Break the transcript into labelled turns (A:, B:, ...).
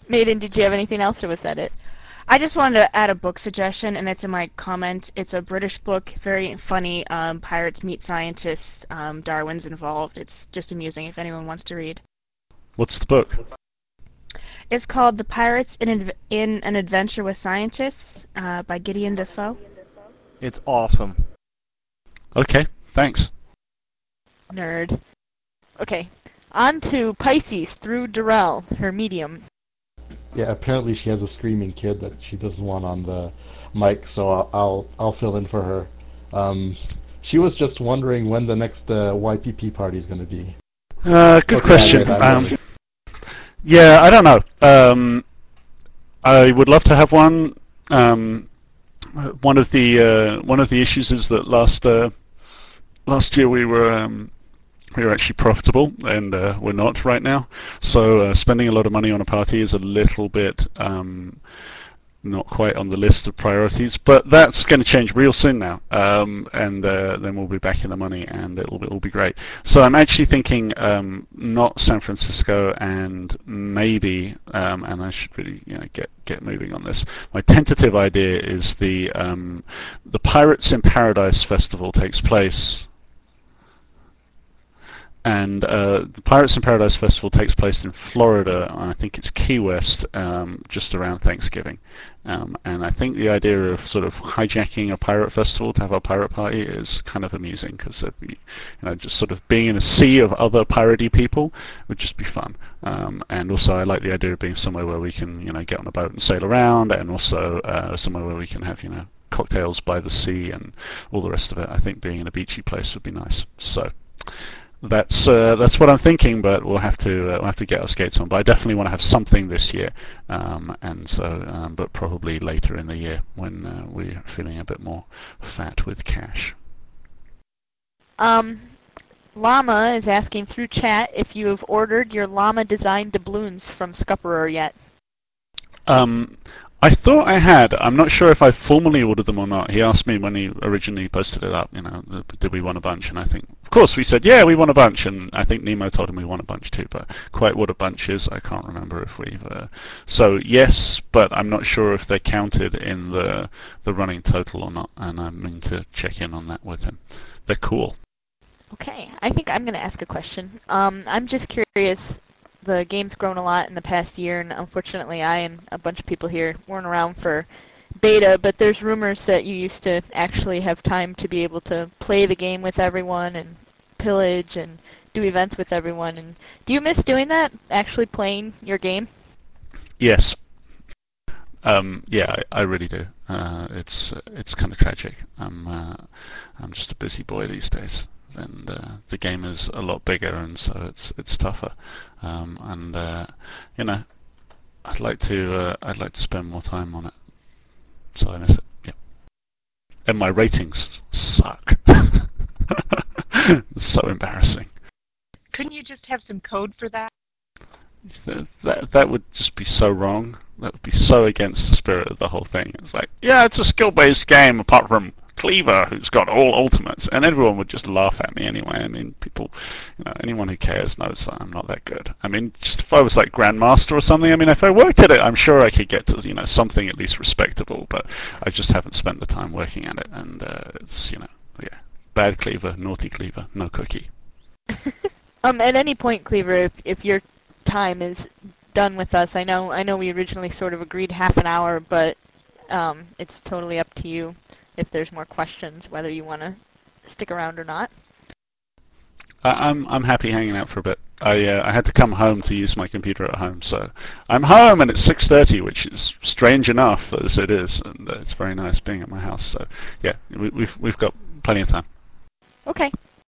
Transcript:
A: Maiden, did you have anything else, or was that it? I just wanted to add a book suggestion, and it's in my comment. It's a British book, very funny. Pirates meet scientists. Darwin's involved. It's just amusing if anyone wants to read.
B: What's the book?
A: It's called The Pirates in an Adventure with Scientists by Gideon Defoe.
C: It's awesome.
B: Okay, thanks.
A: Nerd. Okay, on to Pisces through Darrell, her medium.
D: Yeah, apparently she has a screaming kid that she doesn't want on the mic, so I'll fill in for her. She was just wondering when the next YPP party is going to be.
B: Good question. Yeah, I don't know. I would love to have one. One of the issues is that last year we were actually profitable, and we're not right now. So spending a lot of money on a party is a little bit not quite on the list of priorities. But that's going to change real soon now, and then we'll be back in the money, and it'll be great. So I'm actually thinking not San Francisco, and maybe, and I should really get moving on this. My tentative idea is the Pirates in Paradise Festival takes place. And the Pirates in Paradise Festival takes place in Florida, and I think it's Key West, just around Thanksgiving. And I think the idea of sort of hijacking a pirate festival to have a pirate party is kind of amusing, because it'd be, just sort of being in a sea of other piratey people would just be fun. And also, I like the idea of being somewhere where we can, get on a boat and sail around, and also somewhere where we can have, cocktails by the sea and all the rest of it. I think being in a beachy place would be nice. So. That's what I'm thinking, but we'll have to get our skates on. But I definitely want to have something this year, and so but probably later in the year when we're feeling a bit more fat with cash.
A: Llama is asking through chat if you have ordered your llama designed doubloons from Scupperer yet.
B: I thought I had. I'm not sure if I formally ordered them or not. He asked me when he originally posted it up, did we want a bunch? And I think, of course, we said, yeah, we want a bunch. And I think Nemo told him we want a bunch too. But quite what a bunch is, I can't remember if we've... So, yes, but I'm not sure if they're counted in the running total or not. And I mean to check in on that with him. They're cool.
A: Okay, I think I'm going to ask a question. I'm just curious. The game's grown a lot in the past year, and unfortunately I and a bunch of people here weren't around for beta, but there's rumors that you used to actually have time to be able to play the game with everyone and pillage and do events with everyone. And do you miss doing that, actually playing your game?
B: Yes. Yeah, I really do. It's kind of tragic. I'm just a busy boy these days. And the game is a lot bigger, and so it's tougher. And I'd like to spend more time on it. So I miss it. Yeah. And my ratings suck. So embarrassing.
E: Couldn't you just have some code for that?
B: That would just be so wrong. That would be so against the spirit of the whole thing. It's like, yeah, it's a skill-based game apart from Cleaver, who's got all ultimates, and everyone would just laugh at me anyway. I mean, people, anyone who cares knows that I'm not that good. I mean, just if I was like Grandmaster or something, I mean, if I worked at it, I'm sure I could get to, something at least respectable, but I just haven't spent the time working at it, and it's, yeah, bad Cleaver, naughty Cleaver, no cookie.
A: At any point, Cleaver, if your time is done with us, I know we originally sort of agreed half an hour, but it's totally up to you. If there's more questions, whether you want to stick around or not.
B: I'm happy hanging out for a bit. I had to come home to use my computer at home, so I'm home, and it's 6:30, which is strange enough as it is, and it's very nice being at my house. So yeah, we've got plenty of time.
A: Okay.